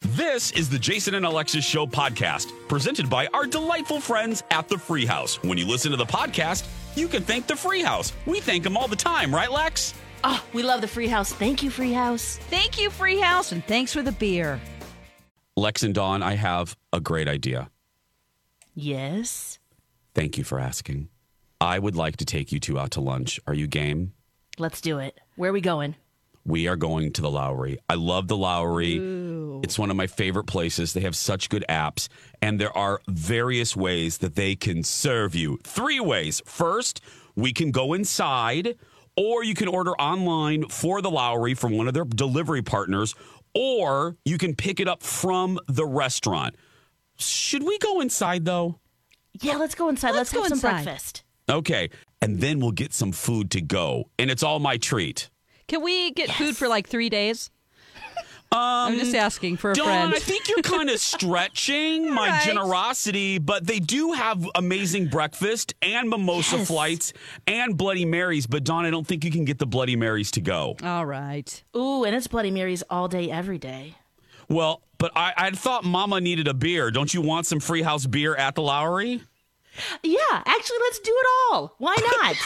This is the Jason and Alexis Show podcast, presented by our delightful friends at the Free House. When you listen to the podcast, you can thank the Free House. We thank them all the time, right, Lex? Oh, we love the Free House. Thank you, Free House. Thank you, Free House, and thanks for the beer. Lex and Dawn, I have a great idea. Yes? Thank you for asking. I would like to take you two out to lunch. Are you game? Let's do it. Where are we going? We are going to the Lowry. I love the Lowry. Ooh. It's one of my favorite places. They have such good apps, and there are various ways that they can serve you. 3 ways. First, we can go inside, or you can order online for the Lowry from one of their delivery partners, or you can pick it up from the restaurant. Should we go inside, though? Yeah, let's go inside. Let's go have some inside. breakfast. Okay, and then we'll get some food to go, and it's all my treat. Can we get food for like 3 days? I'm just asking for a Dawn, friend. I think you're kind of stretching my Right. generosity, but they do have amazing breakfast and mimosa flights and Bloody Marys. But Dawn, I don't think you can get the Bloody Marys to go. All right. Ooh, and it's Bloody Marys all day, every day. Well, but I thought Mama needed a beer. Don't you want some Free House beer at the Lowry? Yeah, actually, let's do it all. Why not?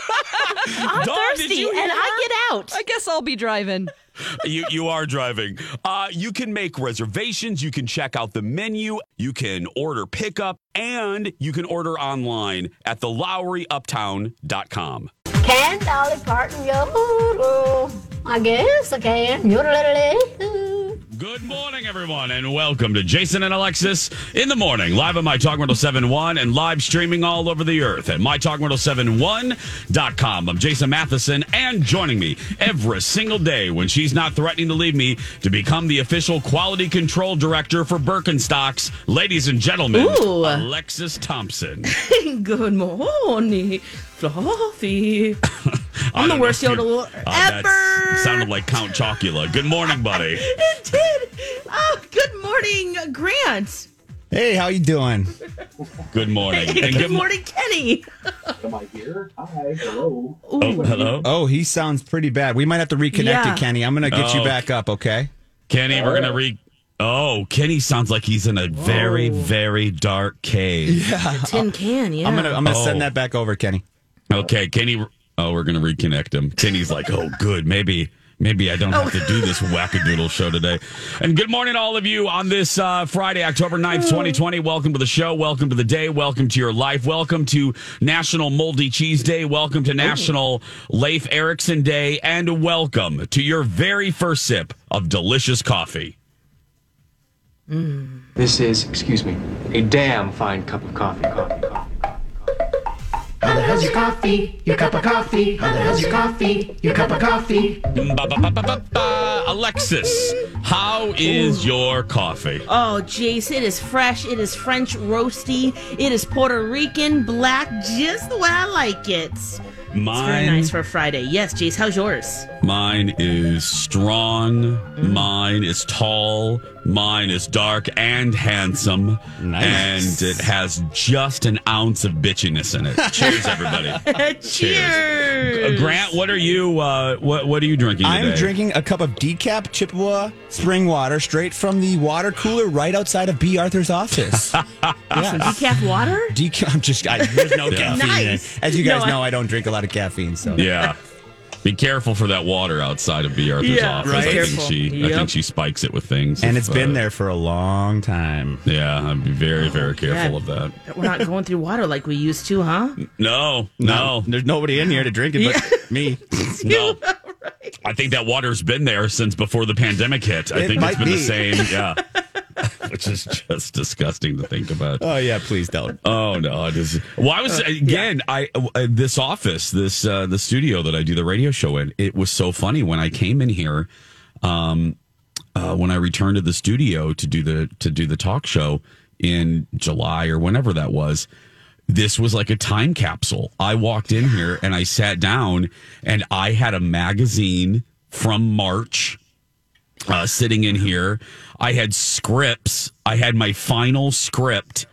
I'm Dawn, did thirsty, you and hear I get out. I guess I'll be driving. You are driving. You can make reservations. You can check out the menu. You can order pickup, and you can order online at thelowryuptown.com. Can Dolly Parton yodel? I guess I can. Yodel. Good morning, everyone, and welcome to Jason and Alexis in the morning, live on My Talk 1071 and live streaming all over the earth at MyTalk1071.com. I'm Jason Matheson, and joining me every single day when she's not threatening to leave me to become the official quality control director for Birkenstocks, ladies and gentlemen, Ooh. Alexis Thompson. Good morning, Fluffy. I'm the worst yodeler ever. That sounded like Count Chocula. Good morning, buddy. It did. Oh, good morning, Grant. Hey, how you doing? Good morning. And good morning, Kenny. Am I here? Hi, hello. Oh, hello. Oh, he sounds pretty bad. We might have to reconnect Yeah. it, Kenny. I'm going to get you back up, okay? Kenny, we're going to Oh, Kenny sounds like he's in a very, very dark cave. Yeah. Tin can, yeah. I'm gonna Oh. send that back over, Kenny. Okay, Kenny. Oh, we're going to reconnect him. Kenny's like, oh, good. Maybe I don't have to do this wackadoodle show today. And good morning to all of you on this Friday, October 9th, 2020. Welcome to the show. Welcome to the day. Welcome to your life. Welcome to National Moldy Cheese Day. Welcome to National Leif Erikson Day. And welcome to your very first sip of delicious coffee. This is, excuse me, a damn fine cup of coffee. How the hell's your coffee? Your cup of coffee? How the hell's your coffee? Your cup of coffee? Alexis, how is your coffee? Oh, Jace, it is fresh. It is French roasty. It is Puerto Rican black, just the way I like it. It's very nice for a Friday. Yes, Jace, how's yours? Mine is strong. Mine is tall. Mine is dark and handsome. Nice. And it has just an ounce of bitchiness in it. Cheers, everybody. Cheers. Grant, what are you? What are you drinking today? I'm drinking a cup of decaf Chippewa spring water straight from the water cooler right outside of B. Arthur's office. Some decaf water? There's no caffeine in it. Nice. As you guys No, know, I don't drink a lot of caffeine. So Yeah. Be careful for that water outside of B. Arthur's office. right. I Careful. think she spikes it with things. And if, it's been there for a long time. Yeah, I'd be very, very careful of that. We're not going through water like we used to, huh? No. There's nobody in here to drink it but me. No. I think that water's been there since before the pandemic hit. I It think it's might been the be. same. Yeah. Which is just disgusting to think about. Oh, yeah, please don't. Oh no! I was again. This office, the studio that I do the radio show in. It was so funny when I came in here. When I returned to the studio to do the talk show in July or whenever that was, this was like a time capsule. I walked in here and I sat down and I had a magazine from March sitting in here. I had scripts. I had my final script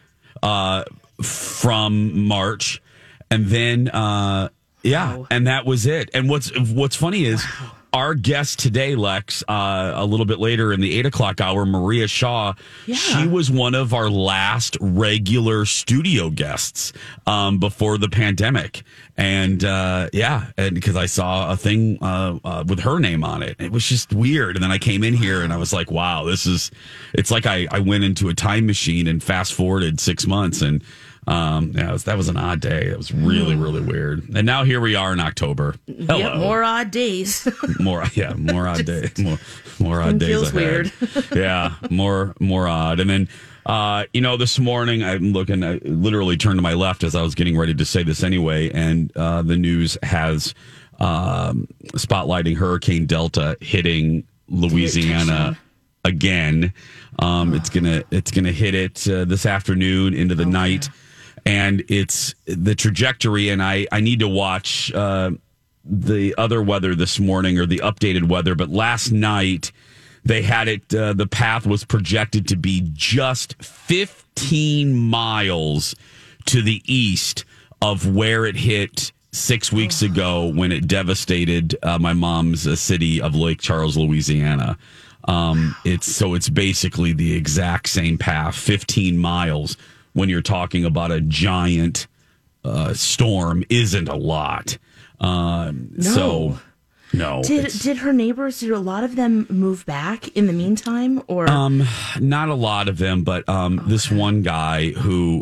from March, and then and that was it. And what's funny is our guest today, Lex, a little bit later in the 8 o'clock hour, Maria Shaw, she was one of our last regular studio guests before the pandemic. And and because I saw a thing with her name on it. It was just weird. And then I came in here and I was like, wow, it's like I went into a time machine and fast forwarded 6 months. And that was an odd day. It was really, really weird. And now here we are in October. Hello. Yep, more odd days. more odd days. More odd days feels ahead. Weird. Yeah, more odd. And then, this morning I'm looking. I literally turned to my left as I was getting ready to say this anyway, and the news has spotlighting Hurricane Delta hitting Louisiana again. It's gonna hit it this afternoon into the night. And it's the trajectory, and I need to watch the other weather this morning, or the updated weather. But last night, they had it, the path was projected to be just 15 miles to the east of where it hit 6 weeks ago when it devastated my mom's city of Lake Charles, Louisiana. It's basically the exact same path, 15 miles. When you're talking about a giant storm, isn't a lot. No. Did her neighbors? Did a lot of them move back in the meantime, or not a lot of them? But this one guy who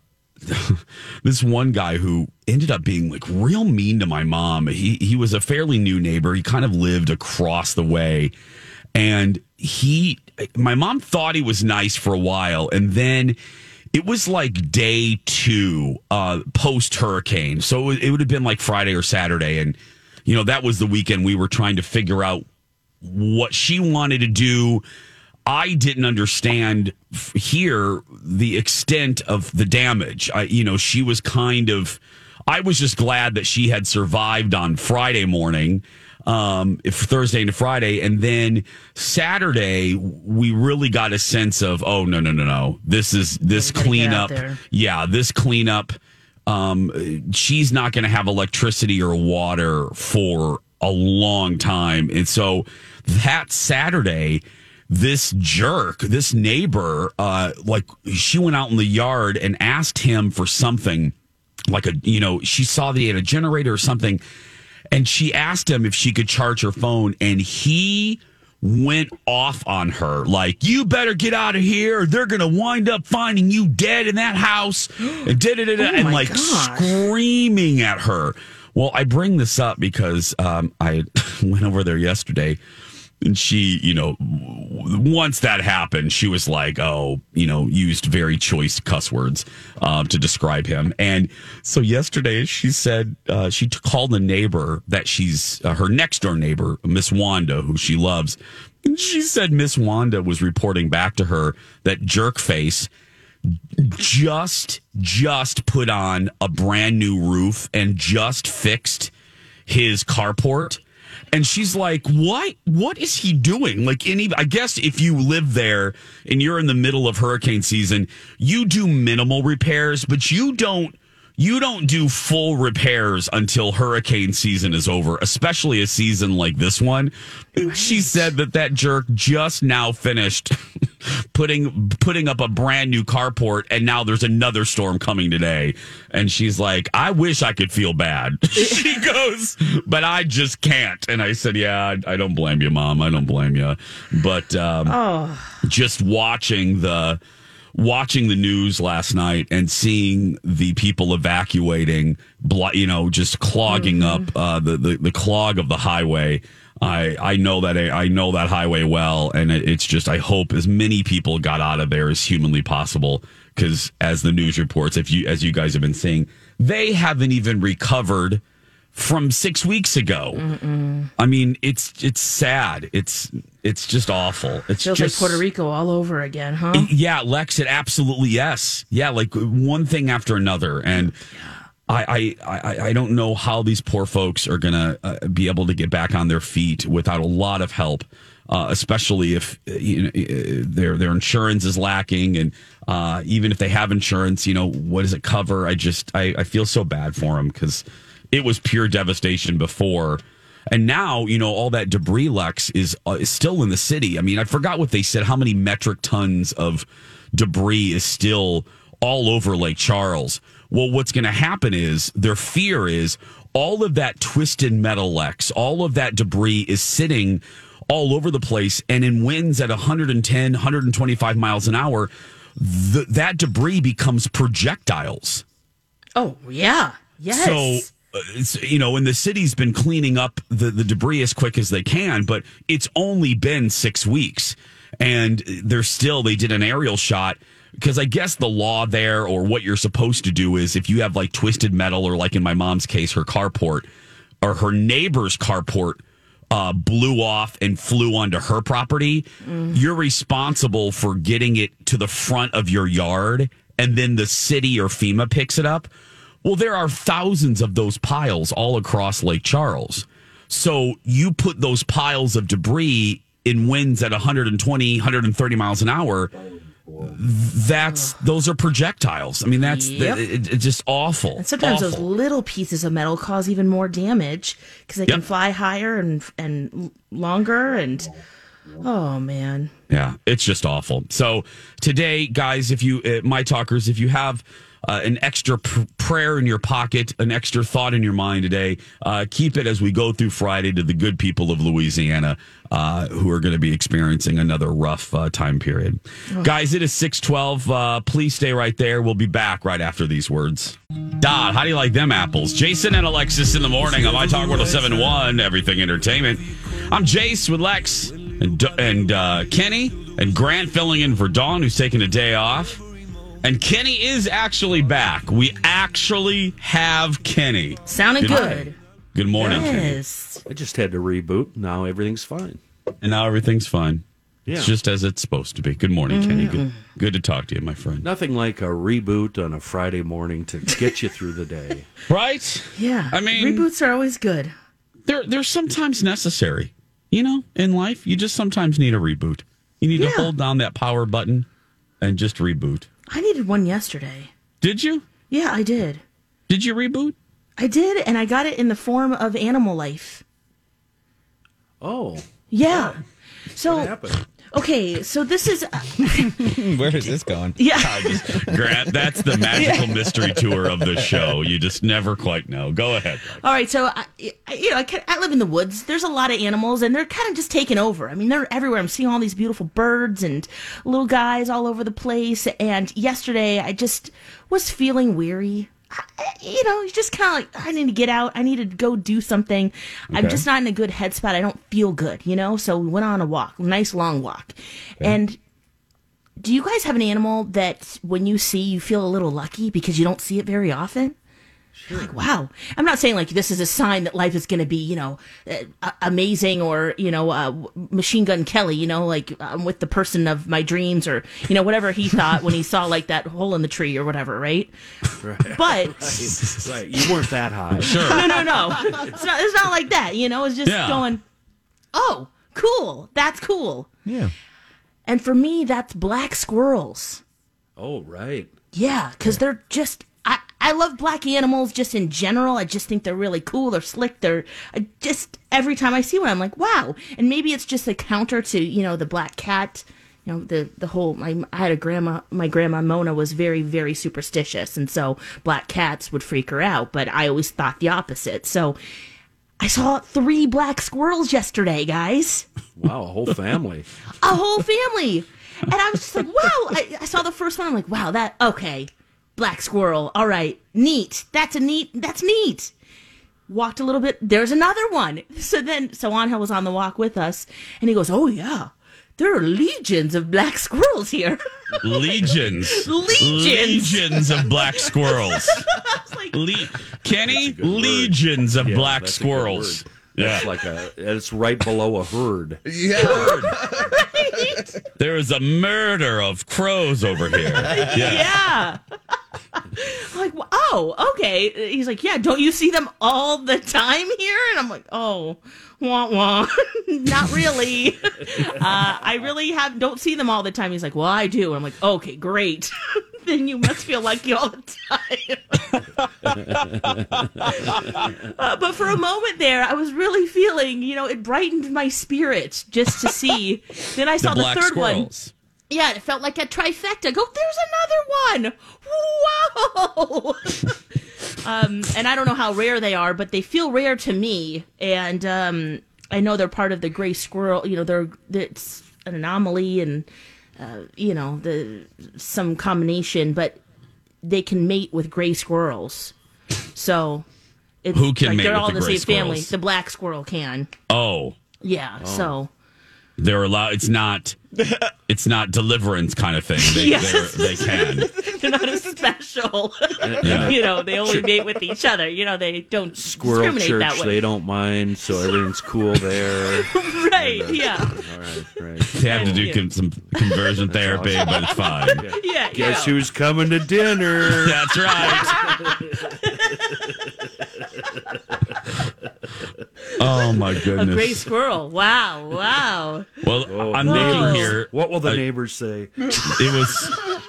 ended up being like real mean to my mom. He was a fairly new neighbor. He kind of lived across the way, and my mom thought he was nice for a while, and then. It was like day 2 post hurricane. So it would have been like Friday or Saturday. And, that was the weekend we were trying to figure out what she wanted to do. I didn't understand here the extent of the damage. She was I was just glad that she had survived on Friday morning. Thursday into Friday, and then Saturday we really got a sense of no, this cleanup. This cleanup. She's not going to have electricity or water for a long time, and so that Saturday, this neighbor, she went out in the yard and asked him for something, she saw that he had a generator or something. And she asked him if she could charge her phone, and he went off on her. Like, you better get out of here, or they're going to wind up finding you dead in that house. And screaming at her. Well, I bring this up because I went over there yesterday. And she, once that happened, she was like, used very choice cuss words to describe him. And so yesterday she said she called the neighbor that she's her next door neighbor, Miss Wanda, who she loves. And she said Miss Wanda was reporting back to her that Jerkface just put on a brand new roof and just fixed his carport. And she's like, what is he doing? I guess if you live there and you're in the middle of hurricane season, you do minimal repairs, but you don't do full repairs until hurricane season is over, especially a season like this one. Right. She said that jerk just now finished putting up a brand new carport, and now there's another storm coming today. And she's like, I wish I could feel bad. She goes, but I just can't. And I said, yeah, I don't blame you, Mom. I don't blame you. But just watching the news last night and seeing the people evacuating, just clogging up the clog of the highway. I know that highway well, and it's just, I hope as many people got out of there as humanly possible, because as the news reports, as you guys have been seeing, they haven't even recovered from 6 weeks ago. Mm-mm. I mean, it's sad. It's just awful. It feels like Puerto Rico all over again, huh? Yeah, Lex, it absolutely, yes. Yeah, like one thing after another. And I don't know how these poor folks are going to be able to get back on their feet without a lot of help, especially if their insurance is lacking. And even if they have insurance, what does it cover? I feel so bad for them, because it was pure devastation before. And now, all that debris, Lex, is still in the city. I mean, I forgot what they said, how many metric tons of debris is still all over Lake Charles. Well, what's going to happen is their fear is all of that twisted metal, Lex, all of that debris is sitting all over the place, and in winds at 110, 125 miles an hour, that debris becomes projectiles. Oh, yeah. Yes. So, and the city's been cleaning up the debris as quick as they can, but it's only been 6 weeks. And they did an aerial shot because I guess the law there, or what you're supposed to do, is if you have like twisted metal, or like in my mom's case, her carport or her neighbor's carport blew off and flew onto her property, you're responsible for getting it to the front of your yard, and then the city or FEMA picks it up. Well, there are thousands of those piles all across Lake Charles. So you put those piles of debris in winds at 120, 130 miles an hour. Those are projectiles. I mean, it's just awful. And sometimes those little pieces of metal cause even more damage because they can fly higher and longer. And oh man, yeah, it's just awful. So today, guys, if you my talkers, if you have an extra prayer in your pocket, an extra thought in your mind today, keep it as we go through Friday to the good people of Louisiana who are going to be experiencing another rough time period. Guys, it is 6:12. Please stay right there. We'll be back right after these words. Dot, how do you like them apples? Jason and Alexis in the morning on My Talk 107.1, Everything Entertainment. I'm Jace with Lex and Kenny and Grant filling in for Dawn, who's taking a day off. And Kenny is actually back. We actually have Kenny. Sounding good. Good morning, yes. Kenny. I just had to reboot. Now everything's fine. And now everything's fine. Yeah. It's just as it's supposed to be. Good morning, Kenny. Good to talk to you, my friend. Nothing like a reboot on a Friday morning to get you through the day. Right? Yeah. I mean, reboots are always good. They're sometimes necessary. In life, you just sometimes need a reboot. You need to hold down that power button and just reboot. I needed one yesterday. Did you? Yeah, I did. Did you reboot? I did, and I got it in the form of Animal Life. Oh. Yeah. So, what happened? Okay, so this is... Where is this going? Yeah. Grant, that's the magical mystery tour of the show. You just never quite know. Go ahead. All right, so, I live in the woods. There's a lot of animals, and they're kind of just taking over. I mean, they're everywhere. I'm seeing all these beautiful birds and little guys all over the place. And yesterday, I just was feeling weary. You just kind of like, I need to get out. I need to go do something. Okay. I'm just not in a good headspot. I don't feel good, So we went on a walk, a nice long walk. Okay. And do you guys have an animal that when you see, you feel a little lucky because you don't see it very often? Sure. You're like, wow. I'm not saying like this is a sign that life is going to be, amazing or, Machine Gun Kelly, like I'm with the person of my dreams or, whatever he thought when he saw like that hole in the tree or whatever, right? Right. But right. You weren't that high. Sure. No. It's not like that, It's just going, oh, cool. That's cool. Yeah. And for me, that's black squirrels. Oh, right. Yeah, because they're just... I love black animals just in general. I just think they're really cool. They're slick. Every time I see one, I'm like, wow. And maybe it's just a counter to, the black cat. The whole, I had a grandma, my grandma Mona was very, very superstitious. And so black cats would freak her out. But I always thought the opposite. So I saw 3 black squirrels yesterday, guys. Wow, a whole family. A whole family. And I was just like, wow. I saw the first one. I'm like, wow, okay. Black squirrel. All right. Neat. That's neat. Walked a little bit. There's another one. So Angel was on the walk with us and he goes, oh yeah, there are legions of black squirrels here. Legions of black squirrls. Like, Kenny, legions of black squirrels. Yeah. It's right below a herd. Yeah. Herd. Right? There is a murder of crows over here. Yeah. I'm like, oh, okay. He's like, yeah, don't you see them all the time here? And I'm like, oh, wah, wah. Not really. I really don't see them all the time. He's like, well, I do. And I'm like, okay, great. then you must feel lucky all the time. But for a moment there, I was really feeling, it brightened my spirits just to see. Then I saw the black third squirrels. one. Yeah, it felt like a trifecta. Go, there's another one. Whoa! And I don't know how rare they are, but they feel rare to me. And I know they're part of the gray squirrel. It's an anomaly and, some combination, but they can mate with gray squirrels. So it's Who can mate they're with all in the the gray same family. squirrels? The black squirrel can. Oh. Yeah, so. They're allowed. It's not deliverance kind of thing. They can. They're not as special. Yeah. They only mate with each other. They don't Squirrel discriminate church, that way. they don't mind, so everything's cool there. Right, yeah. All right. They have to do some conversion therapy, but it's fine. Yeah, Guess who's coming to dinner? That's right. Oh my A goodness. gray squirrel. Wow. Well, I'm looking here. What will the neighbors say? It was.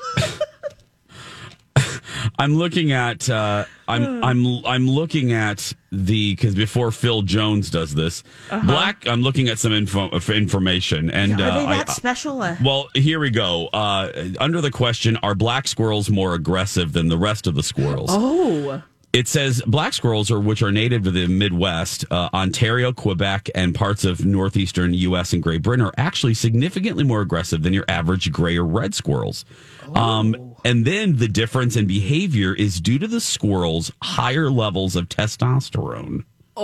I'm looking at. I'm looking at because before Phil Jones does this, I'm looking at some information, and Are they that special? well, here we go. Under the question, are black squirrels more aggressive than the rest of the squirrels? Oh. It says black squirrels, which are native to the Midwest, Ontario, Quebec, and parts of northeastern U.S. and Great Britain, are actually significantly more aggressive than your average gray or red squirrels. And then the difference in behavior is due to the squirrels' higher levels of testosterone.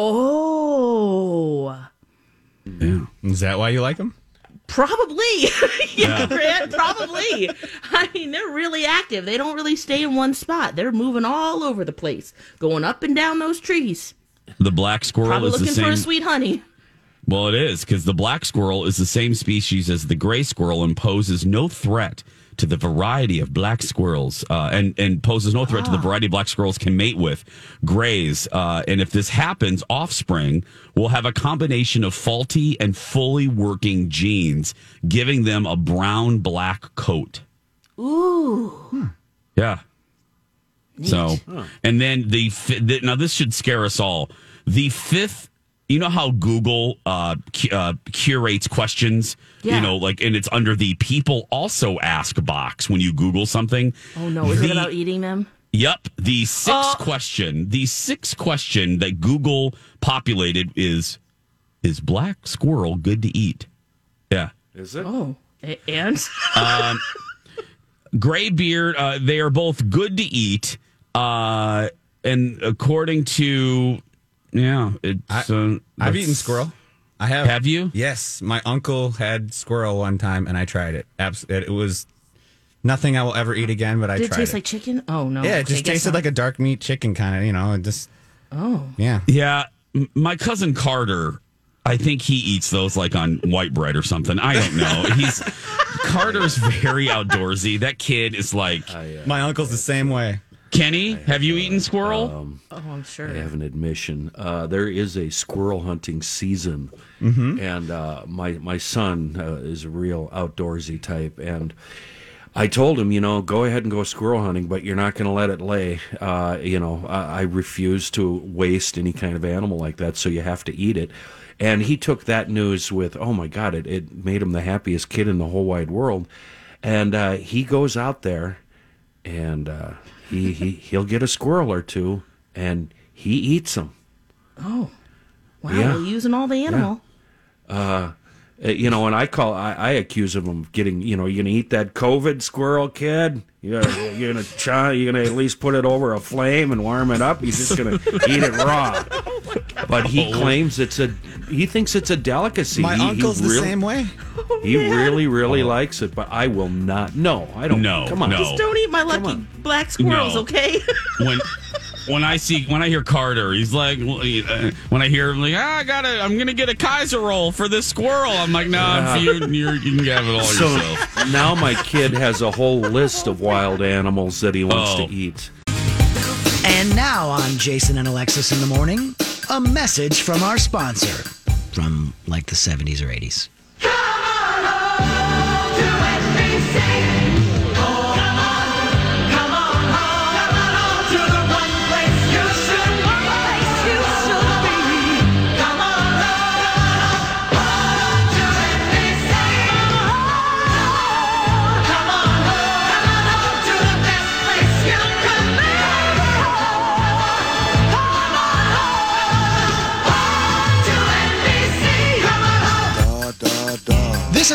Oh. Yeah. Is that why you like them? Probably. Yeah, Grant, probably. I mean, they're really active. They don't really stay in one spot. They're moving all over the place, going up and down those trees. The black squirrel Probably is the looking same. for a sweet honey. Well, it is, because the black squirrel is the same species as the gray squirrel and poses no threat to the variety of black squirrels, and poses no threat to the variety of black squirrels can mate with grays. And if this happens, offspring will have a combination of faulty and fully working genes, giving them a brown-black coat. Ooh. Yeah. Neat. So, and then now this should scare us all. The fifth, you know how Google curates questions, Yeah. and it's under the people also ask box when you Google something. Oh, no. Is it about eating them? Yep. The sixth question that Google populated is black squirrel good to eat? Yeah. Is it? Oh. And? Graybeard, they are both good to eat. And according to, it's. I've eaten squirrel. I have. Have you? Yes. My uncle had squirrel one time, and I tried it. It was nothing I will ever eat again, but I Did tried it taste like chicken? Oh, no. Yeah, it Okay, just guess tasted not. like a dark meat chicken kind of, it just. Oh. Yeah. Yeah. My cousin Carter, I think he eats those like on white bread or something. I don't know. Carter's very outdoorsy. That kid is like. My uncle's the same way. Kenny, have you eaten squirrel? Oh, I'm sure. I have an admission. There is a squirrel hunting season, and my son is a real outdoorsy type, and I told him, go ahead and go squirrel hunting, but you're not going to let it lay. I refuse to waste any kind of animal like that, so you have to eat it. And he took that news with, oh my God, it made him the happiest kid in the whole wide world. And he goes out there, and he'll get a squirrel or two, and he eats them. Oh. Wow. Yeah. Well, using all the animal. And I accuse him of getting, you're going to eat that COVID squirrel, kid? You're going to at least put it over a flame and warm it up? He's just going to eat it raw. But he claims he thinks it's a delicacy. My uncle's the same way. He really likes it, but I will not. No, I don't. No, come on. no. Just don't eat my lucky black squirrels, No. okay? When I hear Carter, he's like, when I hear him, like, I'm gonna get a Kaiser roll for this squirrel. I'm like, no, you can have it all yourself. Now my kid has a whole list of wild animals that he wants to eat. And now on Jason and Alexis in the Morning, a message from our sponsor from like the 70s or 80s.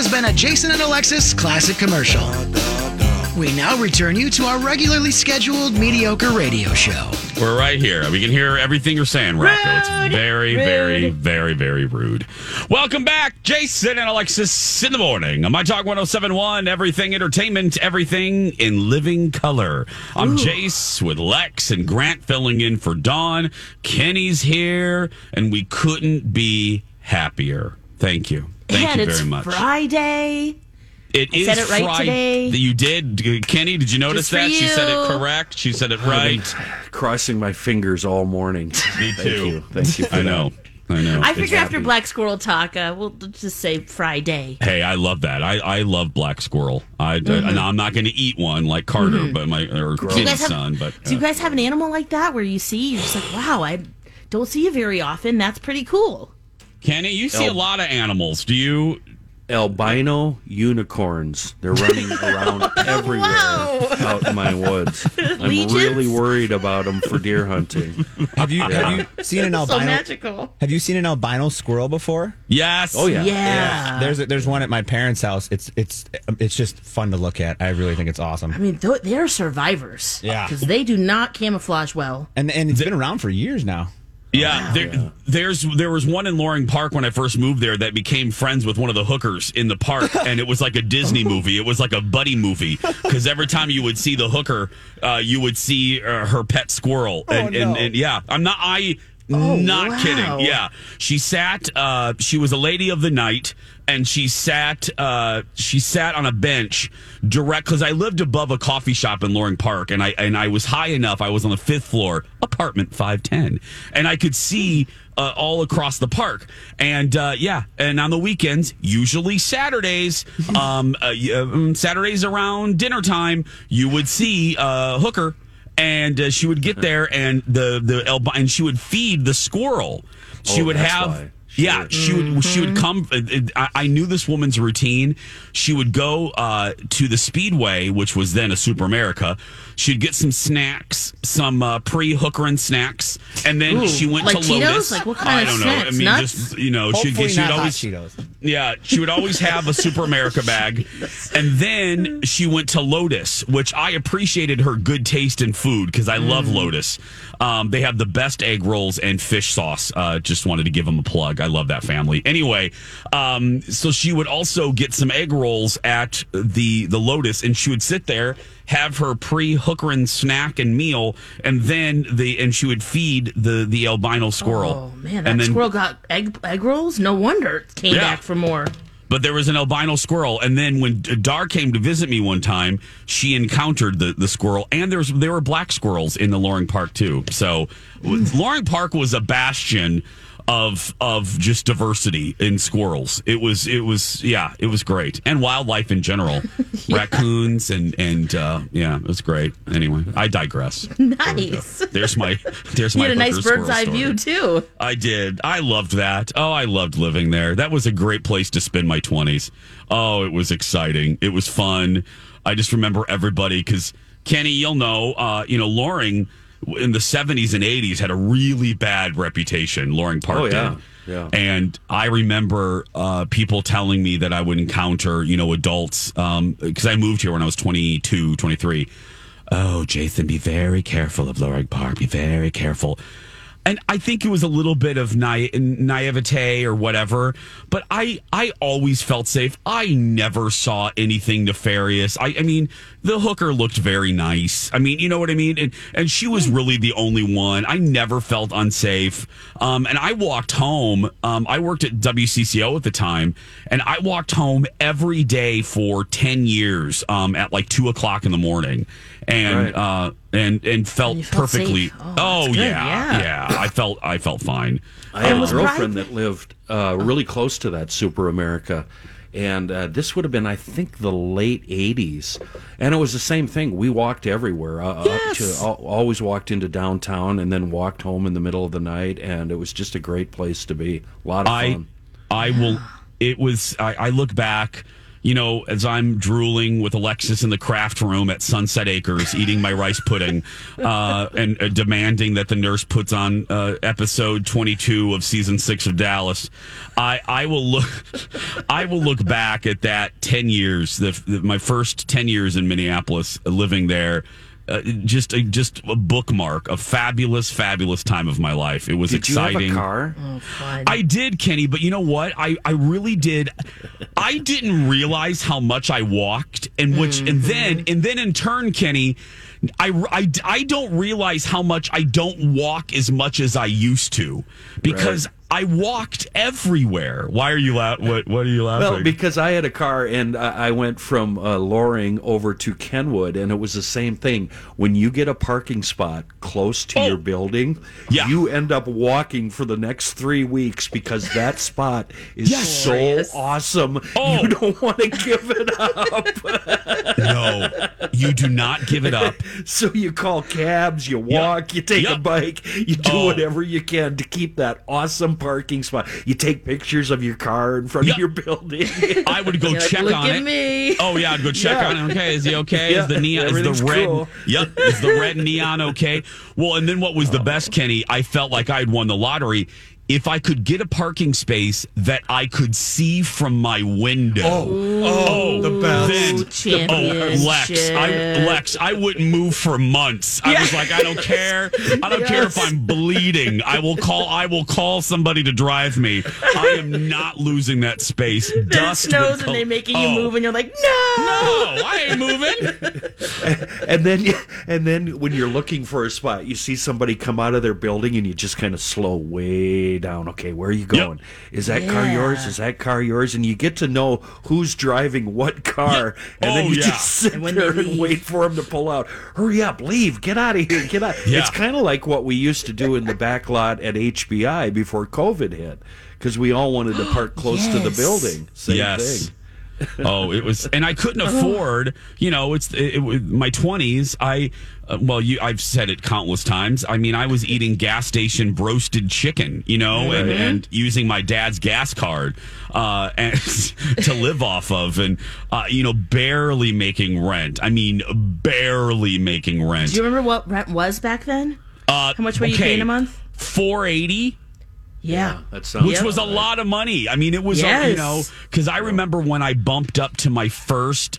has been a Jason and Alexis classic commercial. We now return you to our regularly scheduled mediocre radio show. We're right here. We can hear everything you're saying, Rocco. It's very, very, very, very rude. Welcome back, Jason and Alexis in the morning. On My Talk 107.1, everything entertainment, everything in living color. I'm Jace with Lex and Grant filling in for Dawn. Kenny's here, and we couldn't be happier. Thank you. Thank you very much. Friday. It is said it right Friday. today. You did. Kenny, did you notice Just for that? She said it you. correct. She said it right. Crossing my fingers all morning. Me too. Thank you for I know. I figure It's after happy. Black Squirrel Talk, we'll just say Friday. Hey, I love that. I love black squirrel. And I'm not going to eat one like Carter, but Kenny's son. But Do you guys have an animal like that where you see, you're just like, wow, I don't see you very often. That's pretty cool. Kenny, you see a lot of animals. Do you? Albino unicorns. They're running around everywhere out in my woods. I'm Legions? really worried about them for deer hunting. Have you seen an albino? So magical. Have you seen an albino squirrel before? Yes. Oh yeah. Yeah. There's one at my parents' house. It's just fun to look at. I really think it's awesome. I mean, they're survivors. Yeah. Because they do not camouflage well. And it's been around for years now. Yeah, there was one in Loring Park when I first moved there that became friends with one of the hookers in the park, and it was like a Disney movie. It was like a buddy movie because every time you would see the hooker, you would see her pet squirrel. And yeah, I'm not wow. kidding. Yeah, she sat. She was a lady of the night. And she sat on a bench direct because I lived above a coffee shop in Loring Park, and I was high enough. I was on the 5th floor, apartment 510, and I could see all across the park. And and on the weekends, usually Saturdays, Saturdays around dinner time, you would see Hooker, and she would get there, and and she would feed the squirrel. She would have. Why. Yeah, she would come. I knew this woman's routine. She would go to the Speedway, which was then a Super America. She'd get some snacks, some pre-hookerin snacks, and then she went like to Cheetos? Lotus. Like what kind I of don't snacks? know. I mean, Nuts? just Hopefully she'd not always hot Cheetos. Yeah, she would always have a Super America bag, and then she went to Lotus, which I appreciated her good taste in food because I love Lotus. They have the best egg rolls and fish sauce. Just wanted to give them a plug. I love that family. Anyway, so she would also get some egg rolls at the Lotus, and she would sit there, have her pre-hookerin snack and meal, and then she would feed the albino squirrel. Oh, man, that squirrel got egg rolls? No wonder it came back for more. But there was an albino squirrel, and then when Dar came to visit me one time, she encountered the squirrel, and there were black squirrels in the Loring Park too. So Loring Park was a bastion of just diversity in squirrels. It was great, and wildlife in general, raccoons and it was great. Anyway, I digress. Nice. There's my You had a nice hooker bird's squirrel eye story. view too. I did. I loved that. Oh, I loved living there. That was a great place to spend my 20s. Oh, it was exciting. It was fun. I just remember everybody because Kenny, you'll know, Loring in the 70s and 80s had a really bad reputation. Loring Park did. Yeah. And I remember people telling me that I would encounter, adults because I moved here when I was 22, 23. Oh, Jason, be very careful of Loring Park. Be very careful. And I think it was a little bit of naivete or whatever, but I always felt safe. I never saw anything nefarious. I mean, the hooker looked very nice. I mean, you know what I mean? And she was really the only one. I never felt unsafe. And I walked home. I worked at WCCO at the time, and I walked home every day for 10 years at like 2:00 in the morning. And Right. and felt perfectly. safe. Oh, that's good. Yeah. I felt fine. I had a was girlfriend private. that lived really close to that Super America. And this would have been, I think, the late 80s. And it was the same thing. We walked everywhere. Always walked into downtown and then walked home in the middle of the night. And it was just a great place to be. A lot of fun. I look back, as I'm drooling with Alexis in the craft room at Sunset Acres, eating my rice pudding, and demanding that the nurse puts on episode 22 of season 6 of Dallas, I will look back at that 10 years, my first 10 years in Minneapolis, living there. Just a bookmark, a fabulous time of my life. It was exciting. Did you have a car? Oh, fun. I did, Kenny, but you know what? I really did. I didn't realize how much I walked, and then in turn, Kenny, I don't realize how much I don't walk as much as I used to, because I walked everywhere. Why are you laughing? What are you laughing? Well, because I had a car and I went from Loring over to Kenwood, and it was the same thing. When you get a parking spot close to your building, you end up walking for the next 3 weeks because that spot is so awesome. You don't want to give it up. No, you do not give it up. So you call cabs, you walk, you take a bike, you do whatever you can to keep that awesome parking spot. You take pictures of your car in front of your building. I would go check look on at it. Me. Oh yeah, I'd go check on it. Okay, is he okay? Yeah, is the neon? Is the red? Cool. Yep. Is the red neon okay? Well, and then what was the best, Kenny? I felt like I had won the lottery. If I could get a parking space that I could see from my window. The best. Lex, I wouldn't move for months. I was like, I don't care. I don't care if I'm bleeding. I will call somebody to drive me. I am not losing that space. Then Dust it snows would and they making you move, and you're like, no, I ain't moving. and then when you're looking for a spot, you see somebody come out of their building, and you just kind of slow way down. Okay, where are you going? Yep. Is that car yours? Is that car yours? And you get to know who's driving what car, and then you just sit there and wait for him to pull out. Hurry up, leave, get out of here, get out. It's kind of like what we used to do in the back lot at HBI before COVID hit, because we all wanted to park close to the building. Same thing. It was, and I couldn't afford. It was my 20s. I've said it countless times. I mean, I was eating gas station roasted chicken, and using my dad's gas card and to live off of, and barely making rent. I mean, barely making rent. Do you remember what rent was back then? How much were you paying a month? $480. Yeah, that sounds which was a lot of money. I mean, it was, because I remember when I bumped up to my first,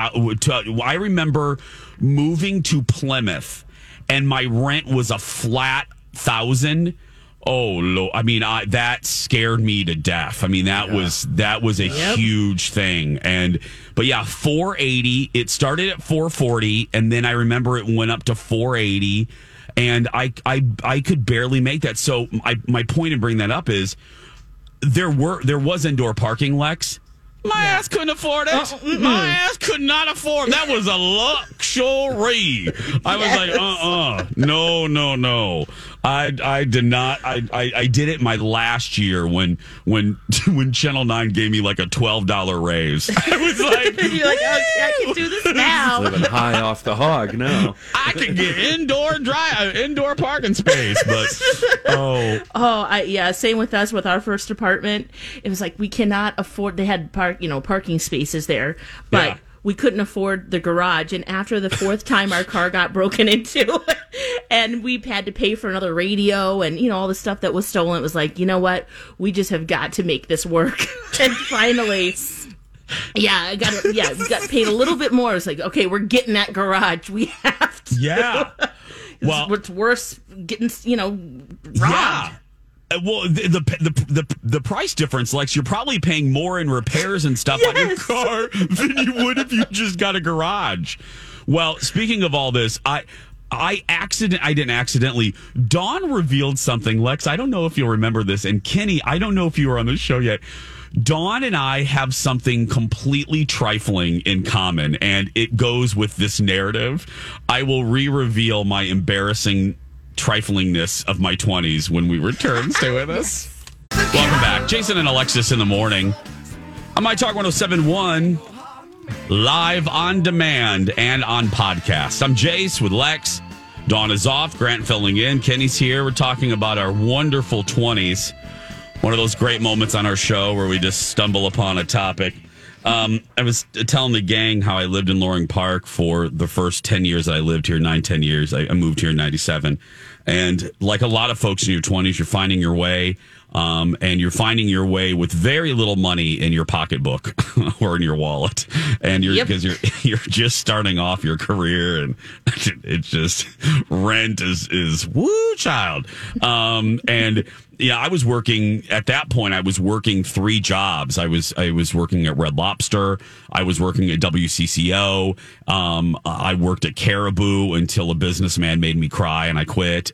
I remember moving to Plymouth, and my rent was a flat $1,000. Oh, Lord. I mean, that scared me to death. I mean, that was a huge thing. But yeah, $480. It started at $440, and then I remember it went up to $480. And I could barely make that. So my point in bringing that up is there was indoor parking, Lex. My ass couldn't afford it. My ass could not afford. That was a luxury. I was like, no. I did not. I did it my last year when Channel 9 gave me like a $12 raise. I was like, you're like, I can do this now. Living high off the hog now. I could get indoor parking space, but same with us with our first apartment. It was like we cannot afford. They had parking spaces there, but we couldn't afford the garage. And after the fourth time our car got broken into, and we had to pay for another radio and all the stuff that was stolen, it was like, you know what, we just have got to make this work. And finally, we got paid a little bit more. It's like, okay, we're getting that garage. We have to. Yeah. Well, it's worse getting robbed. Yeah. Well, the price difference, Lex, you're probably paying more in repairs and stuff on your car than you would if you just got a garage. Well, speaking of all this, I didn't accidentally. Dawn revealed something, Lex. I don't know if you'll remember this, and Kenny, I don't know if you were on the show yet. Dawn and I have something completely trifling in common, and it goes with this narrative. I will reveal my embarrassing triflingness of my 20s when we return. Stay with us. Welcome back. Jason and Alexis in the morning. On My Talk 1071, live on demand and on podcast. I'm Jace with Lex. Dawn is off. Grant filling in. Kenny's here. We're talking about our wonderful 20s. One of those great moments on our show where we just stumble upon a topic I was telling the gang how I lived in Loring Park for the first 10 years that I lived here, 10 years. I moved here in 97. And like a lot of folks in your 20s, you're finding your way. And you're finding your way with very little money in your pocketbook or in your wallet, and because you're just starting off your career, and it's just rent is woo child. And yeah, I was working at that point. I was working 3 jobs. I was working at Red Lobster. I was working at WCCO. I worked at Caribou until a businessman made me cry and I quit.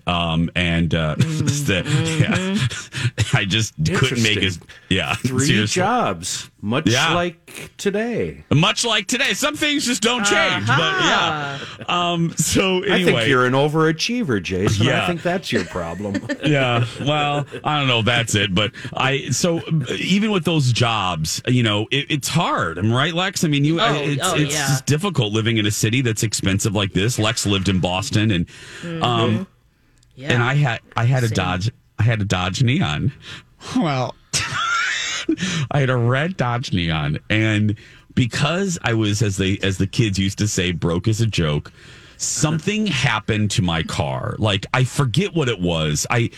I just couldn't make it. Yeah, 3 seriously. jobs, much like today. Much like today. Some things just don't change. But yeah. So anyway, I think you're an overachiever, Jason. Yeah. I think that's your problem. Yeah. Well, I don't know if that's it, but so even with those jobs, it's hard. I'm right, Lex. I mean, it's difficult living in a city that's expensive like this. Lex lived in Boston, and and I had a Dodge. I had a Dodge Neon. Well, I had a red Dodge Neon, and because I was, as the kids used to say, broke as a joke, something happened to my car. Like, I forget what it was. I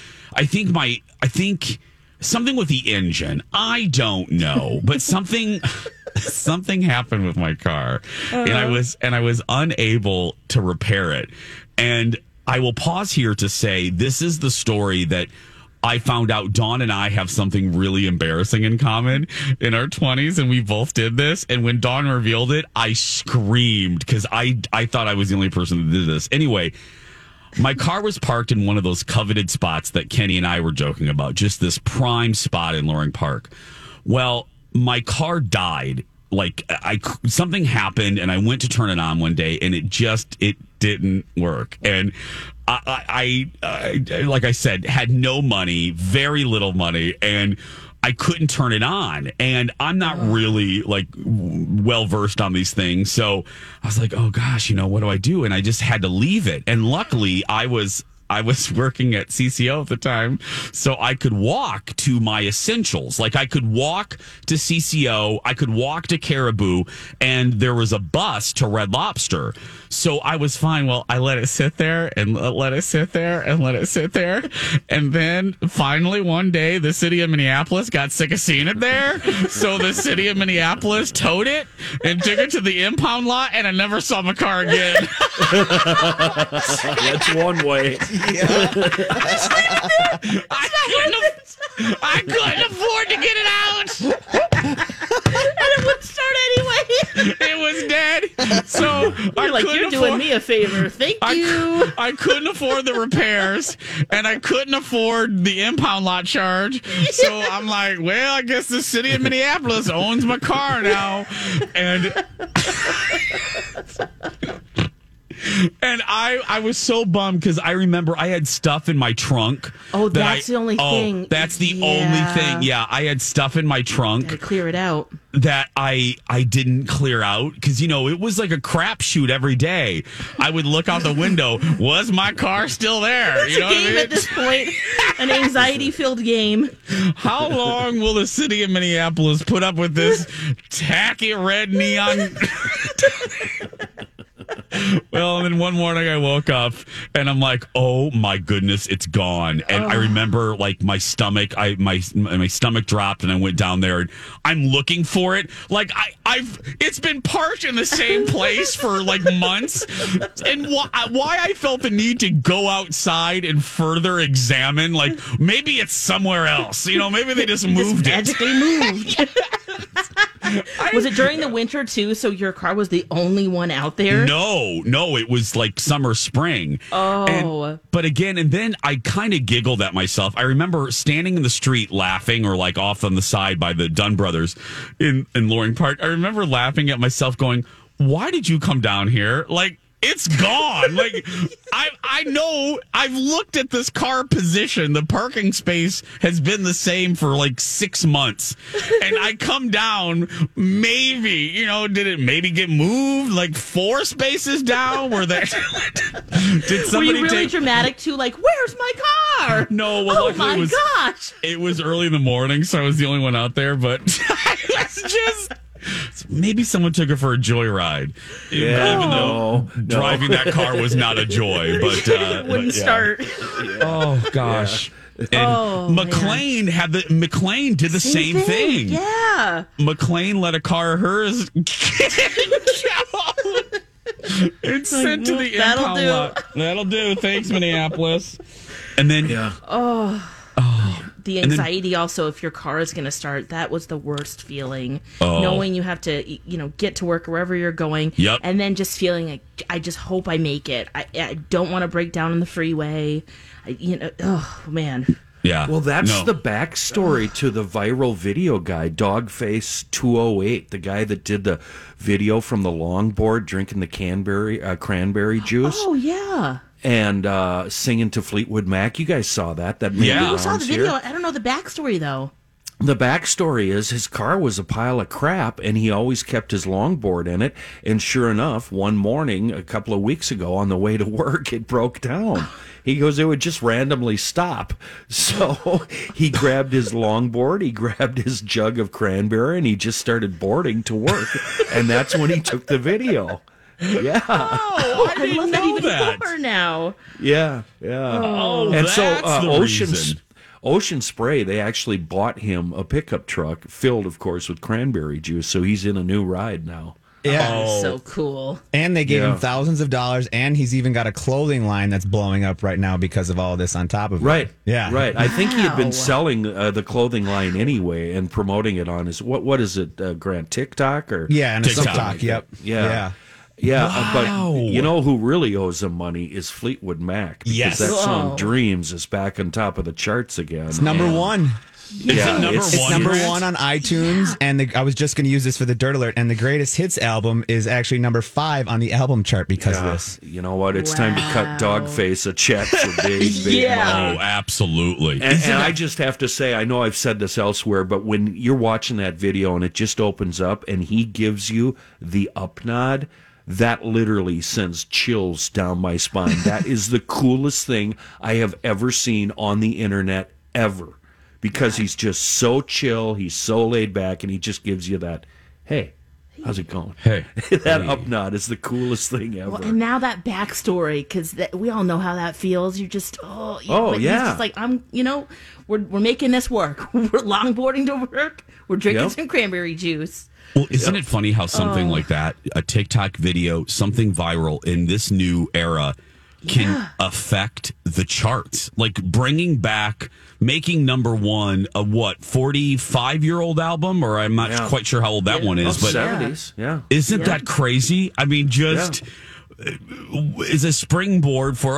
think something with the engine. I don't know, but something happened with my car, and I was unable to repair it. And I will pause here to say this is the story that I found out Dawn and I have something really embarrassing in common in our 20s, and we both did this. And when Dawn revealed it, I screamed because I thought I was the only person that did this. Anyway, my car was parked in one of those coveted spots that Kenny and I were joking about, just this prime spot in Loring Park. Well, my car died. Like, something happened, and I went to turn it on one day, and it didn't work. And I like I said, had no money, very little money, and I couldn't turn it on. And I'm not really like well versed on these things, so I was like, oh gosh, what do I do? And I just had to leave it. And luckily, I was working at CCO at the time, so I could walk to my essentials. Like, I could walk to CCO, I could walk to Caribou, and there was a bus to Red Lobster. So I was fine. Well, I let it sit there and let it sit there and let it sit there. And then finally one day, the city of Minneapolis got sick of seeing it there. So the city of Minneapolis towed it and took it to the impound lot, and I never saw my car again. That's one way. I couldn't afford to get it out. And it wouldn't start anyway. It was dead. So you're doing me a favor. Thank you. I couldn't afford the repairs, and I couldn't afford the impound lot charge. So I'm like, well, I guess the city of Minneapolis owns my car now. And I was so bummed because I remember I had stuff in my trunk. Oh, that's the only thing. That's the only thing. Yeah, I had stuff in my trunk. Gotta clear it out. That I didn't clear out because, it was like a crapshoot every day. I would look out the window. Was my car still there? It's a game at this point. An anxiety-filled game. How long will the city of Minneapolis put up with this tacky red neon? Well, and then one morning I woke up and I'm like, oh my goodness, it's gone. And I remember like my stomach dropped and I went down there and I'm looking for it. Like it's been parked in the same place for like months. And why I felt the need to go outside and further examine, like maybe it's somewhere else. Maybe they just moved it. Magically moved. Was it during the winter too? So your car was the only one out there? No, it was like summer, spring. Oh. But again, and then I kind of giggled at myself. I remember standing in the street laughing, or like off on the side by the Dunn brothers in Loring Park. I remember laughing at myself going, why did you come down here? Like, it's gone. Like, I know I've looked at this car position. The parking space has been the same for like 6 months. And I come down, maybe, did it maybe get moved like 4 spaces down? Did somebody Were you really dramatic too? Like, where's my car? No, well, luckily gosh. It was early in the morning, so I was the only one out there, but I was just Maybe someone took her for a joyride. Even though driving that car was not a joy, but Wouldn't start. oh gosh. And McLean McLean did the same thing. Yeah. McLean let a car of hers and sent to the That'll impound do. lot. That'll do. Thanks, Minneapolis. And then The anxiety also, if your car is going to start, that was the worst feeling. Knowing you have to, get to work wherever you're going. Yep. And then just feeling like, I just hope I make it. I don't want to break down on the freeway. Oh, man. yeah. Well, that's the backstory to the viral video guy, Dogface208, the guy that did the video from the longboard drinking the cranberry juice. Oh, yeah. And singing to Fleetwood Mac. You guys saw that. That made the I saw rounds the video. here. I don't know the backstory, though. The backstory is his car was a pile of crap, and he always kept his longboard in it. And sure enough, one morning, a couple of weeks ago, on the way to work, it broke down. He goes, it would just randomly stop. So he grabbed his longboard, he grabbed his jug of cranberry, and he just started boarding to work. And that's when he took the video. Yeah. Oh, I I love that even that. more now. Yeah. Oh, And that's so the reason. Ocean Spray, they actually bought him a pickup truck filled, of course, with cranberry juice. So he's in a new ride now. Yeah. So cool. And they gave Yeah. him thousands of dollars, and he's even got a clothing line that's blowing up right now because of all this on top of it. Right. Yeah. Right. I think he had Wow. been selling the clothing line anyway and promoting it on his what is it, Grant, TikTok or Yeah, and a TikTok. TikTok. Yep. Yeah. Yeah, Wow. but you know who really owes him money is Fleetwood Mac. Because Yes. that song Whoa. Dreams is back on top of the charts again. It's number one. Yeah, number it's- It's one, number Grant? one on iTunes, and I was just going to use this for the Dirt Alert, and the Greatest Hits album is actually number 5 on the album chart because of this. You know what? It's time to cut Dogface a check for big Yeah. money. Oh, absolutely. And I just have to say, I know I've said this elsewhere, but when you're watching that video and it just opens up and he gives you the up nod, that literally sends chills down my spine. That is the coolest thing I have ever seen on the internet ever. Because he's just so chill, he's so laid back, and he just gives you that, hey, how's it going? Hey. That up nod is the coolest thing ever. Well, and now that backstory, because we all know how that feels. You're just, but yeah. He's just like, we're making this work. We're longboarding to work. We're drinking Yep. some cranberry juice. Well, isn't it funny how something like that, a TikTok video, something viral in this new era, can affect the charts? Like making number one a 45-year-old album, or I'm not quite sure how old that one is, but 70s, yeah. isn't that crazy? I mean, just is a springboard for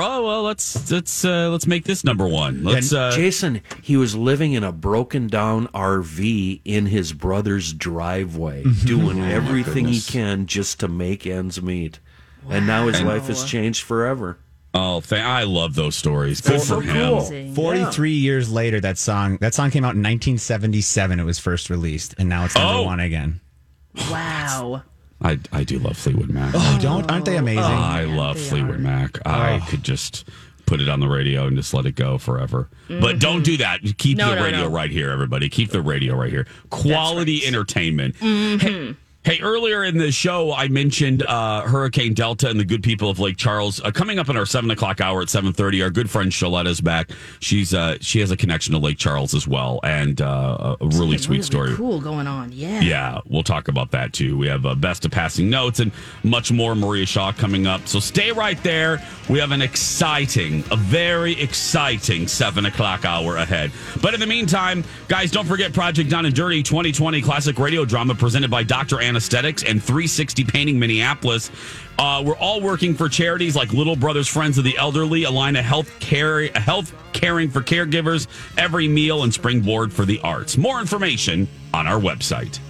let's make this number one. Let's Jason, he was living in a broken down RV in his brother's driveway, doing everything he can just to make ends meet. And now his life has changed forever. I love those stories. Good for him. Amazing. 43 years later, that song came out in 1977. It was first released, and now it's number one again. Wow. I do love Fleetwood Mac. Aren't they amazing? I love Fleetwood Mac. I could just put it on the radio and just let it go forever. But don't do that. Keep the radio right here, everybody. Keep the radio right here. Quality entertainment. Hey, earlier in the show, I mentioned Hurricane Delta and the good people of Lake Charles. Coming up in our 7 o'clock hour at 7:30, our good friend Shaletta's back. She has a connection to Lake Charles as well, and a really sweet story. Cool going on. Yeah. Yeah, we'll talk about that too. We have Best of Passing Notes and much more. Maria Shaw coming up. So stay right there. We have a very exciting 7 o'clock hour ahead. But in the meantime, guys, don't forget Project Down and Dirty 2020 classic radio drama presented by Dr. Anesthetics and 360 Painting Minneapolis. We're all working for charities like Little Brothers Friends of the Elderly, a line of health caring for caregivers, Every Meal, and Springboard for the Arts. More information on our website.